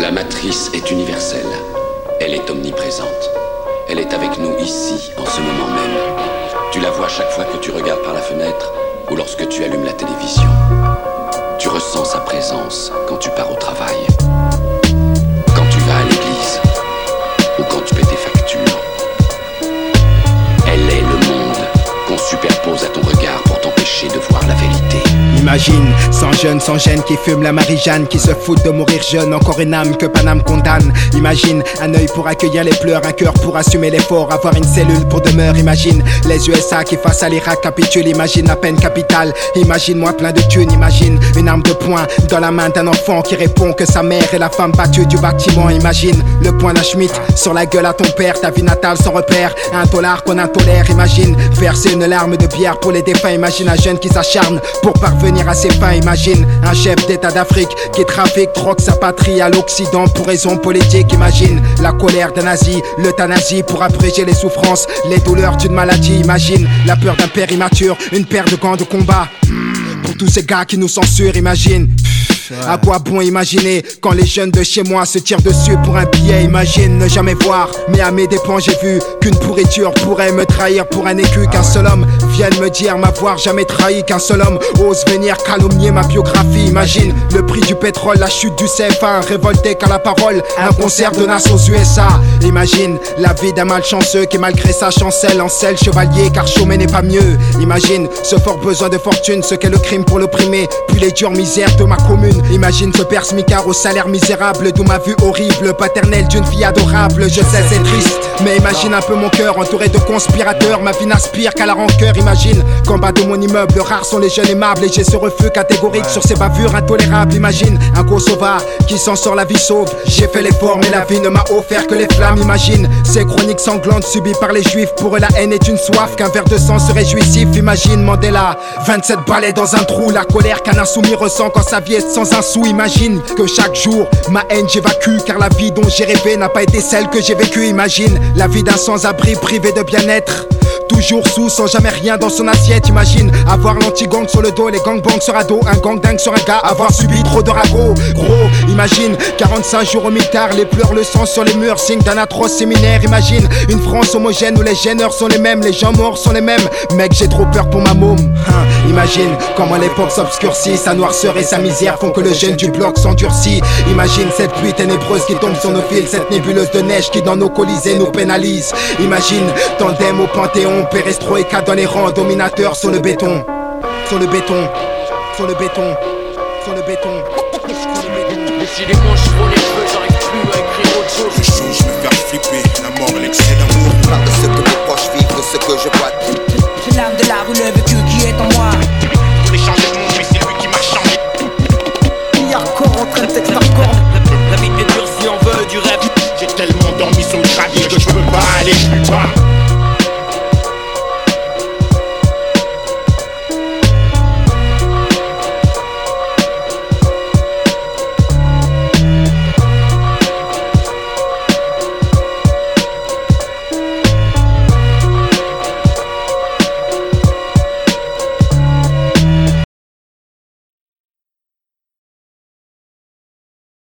La matrice est universelle. Elle est omniprésente. Elle est avec nous ici, en ce moment même. Tu la vois chaque fois que tu regardes par la fenêtre ou lorsque tu allumes la télévision. Tu ressens sa présence quand tu pars au travail, quand tu vas à l'église ou quand tu paies tes factures. Elle est le monde qu'on superpose à ton regard pour t'empêcher de voir la vérité. Imagine, sans jeune, sans gêne, qui fume la Marie-Jeanne, qui se fout de mourir jeune, encore une âme que Paname condamne. Imagine, un œil pour accueillir les pleurs, un cœur pour assumer l'effort, avoir une cellule pour demeure. Imagine, les USA qui face à l'Irak capitulent, imagine la peine capitale. Imagine-moi plein de thunes, imagine une arme de poing dans la main d'un enfant qui répond que sa mère est la femme battue du bâtiment. Imagine, le poing d'un Schmitt sur la gueule à ton père, ta vie natale sans repère, $1 qu'on intolère. Imagine, verser une larme de bière pour les défunts. Imagine un jeune qui s'acharne pour parvenir à ses fins. Imagine un chef d'état d'Afrique qui trafique, troque sa patrie à l'Occident pour raisons politiques. Imagine la colère d'un nazi, l'euthanasie pour abréger les souffrances, les douleurs d'une maladie. Imagine la peur d'un père immature, une paire de gants de combat. Pour tous ces gars qui nous censurent, imagine. À quoi bon imaginer quand les jeunes de chez moi se tirent dessus pour un billet? Imagine ne jamais voir, mais à mes dépens j'ai vu qu'une pourriture pourrait me trahir pour un écu. Qu'un seul homme vienne me dire m'avoir jamais trahi, qu'un seul homme ose venir calomnier ma biographie. Imagine le prix du pétrole, la chute du CFA, révolté qu'à la parole, un concert de Nas aux USA. Imagine la vie d'un malchanceux qui malgré sa chancelle encelle chevalier, car chômer n'est pas mieux. Imagine ce fort besoin de fortune, ce qu'est le crime pour l'opprimer, puis les dures misères de ma commune. Imagine ce père smicard au salaire misérable, d'où ma vue horrible, paternelle d'une fille adorable. Je sais c'est triste, mais imagine un peu mon cœur entouré de conspirateurs. Ma vie n'aspire qu'à la rancœur. Imagine qu'en bas de mon immeuble, rares sont les jeunes aimables, et j'ai ce refus catégorique sur ces bavures intolérables. Imagine un Kosovar qui s'en sort la vie sauve. J'ai fait l'effort mais la vie ne m'a offert que les flammes. Imagine ces chroniques sanglantes subies par les juifs. Pour eux la haine est une soif, qu'un verre de sang serait jouissif. Imagine Mandela, 27 balais dans un trou, la colère qu'un insoumis ressent quand sa vie est sans un sou. Imagine que chaque jour ma haine j'évacue, car la vie dont j'ai rêvé n'a pas été celle que j'ai vécue. Imagine la vie d'un sans-abri privé de bien-être, toujours sous, sans jamais rien dans son assiette. Imagine avoir l'anti-gang sur le dos, les gangbangs sur un dos, un gang dingue sur un gars, avoir subi trop de ragots. Gros, imagine 45 jours au mitard, les pleurs, le sang sur les murs, signe d'un atroce séminaire. Imagine une France homogène où les gêneurs sont les mêmes, les gens morts sont les mêmes. Mec, j'ai trop peur pour ma môme. Imagine comment l'époque s'obscurcit, sa noirceur et sa misère font que le jeune du bloc s'endurcit. Imagine cette pluie ténébreuse qui tombe sur nos fils, cette nébuleuse de neige qui dans nos colisées nous pénalise. Imagine tandem au Panthéon, perestroïka dans les rangs, dominateurs sur le béton, sur le béton, sur le béton, sur le béton. Décidément je prends les cheveux, j'arrive plus à écrire autre chose. Les choses je me faire flipper, la mort et l'excès d'amour. Je parle de ce que mes proches vivent, de ce que je vois. C'est l'âme de la rue, le vécu qui est en moi. Je voulais changer de monde mais c'est lui qui m'a changé. Il y a encore en train de t'être hardcore. La vie est dure si on veut du rêve. J'ai tellement dormi sur le gravier que je peux pas aller plus bas.